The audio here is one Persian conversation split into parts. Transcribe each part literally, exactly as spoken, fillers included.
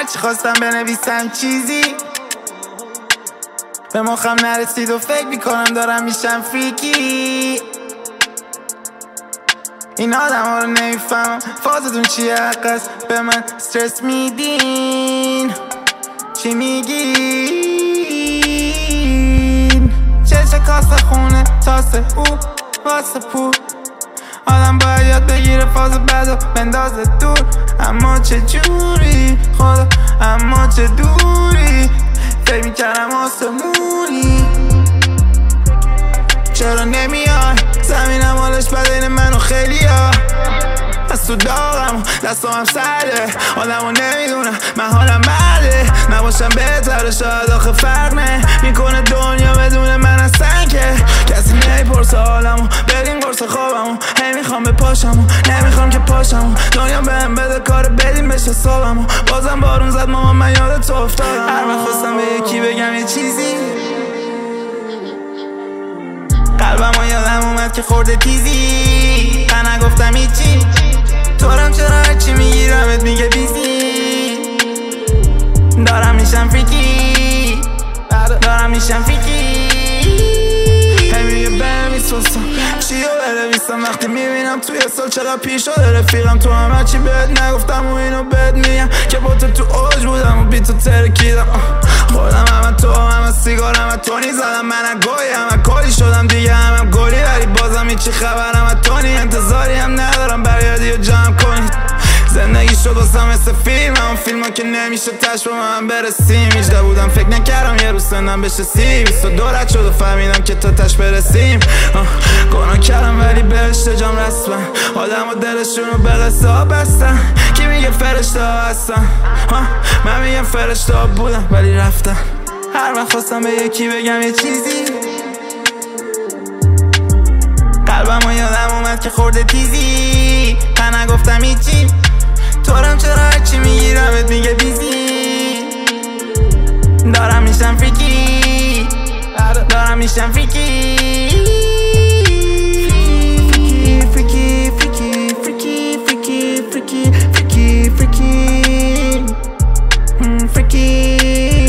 هرچی خواستم بنویسم چیزی به مخم نرسید و فکر میکنم دارم میشم فریکی. این آدم ها رو نمیفهمم فازتون چیه حق است به من استرس میدین. چی میگین؟ چشه کاسه خونه تاسه او واسه پول. آدم باید یاد بگیره فاز بد و بندازه دور. اما چه جوری خدا اما چه دوری فکر میکردم آسمونی. چرا نمیای زمینم حالش بده این منو خیلی ها. از تو داغم دستم هم سرده آدمو نمیدونم من حالم بده. نباشم بهتره شاید آخه فرق نه میکنه دنیا بدون من اصلا که کسی نمیپرسه حالمو بریم قرص خوابمو. هی میخوام به پاشمو نمیخوام که پاشمو دنیا بهم بده کار بدیم بشه صابمو. بازم بارون زد ماما من یاد تو افتادم. هر وقت خواستم به یکی بگم یه چیزی قلبمو یادم اومد که خورده تیزی. من نگفتم هیچی تورم چرا هرچی میگیرمت میگه بیزی. دارم میشم فریکی دارم میشم فریکی. هی میگه بنویس واسم چی رو بنویسم وقتی میبینم توی سال چقدر پیش شده رفیقم. تو هم هرچی بهت نگفتم و اینو بهت میگم که با تو تو اوج بودم و بی تو ترکیدم. خودم همه تو همه سیگار همه تونی زدم من گوی همه کلی شدم دیگه همه گلی ولی بازم هیچی خبر همه تونی. انتظاری هم ندارم برگردی و جمع کنید. زندگی شد واسم مثل فیلم همون فیلم ها که نمیشه تش با من برسیم. هیجده بودم فکر نکردم یه روز سنم بشه سی. بیست و دو رد شد و فهمیدم که تا تش برسیم. گناه کردم ولی بهشت جام رسمن آدم و دلشون رو به قصه ها بستن. کی میگه فرشته ها هستن من میگم فرشته ها بودم ولی رفتن. هر وقت خواستم به یکی بگم یه چیزی قلبمو یادم اومد که خورده تیزی. من نگفتم هیچی تورم چرا هرچی میگیرمت میگه بیزی. دارم میشم فریکی دارم میشم فریکی. فریکی فریکی فریکی فریکی فریکی فریکی فریکی فریکی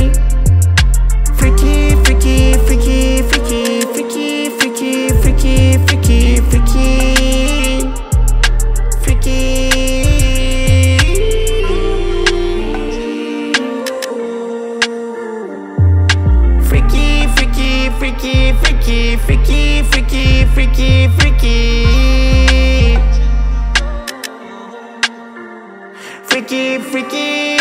Freaky, freaky, freaky, freaky, freaky, freaky, freaky, freaky, freaky, freaky. Freaky, freaky, freaky, freaky, freaky, freaky, freaky, freaky. Freaky, freaky.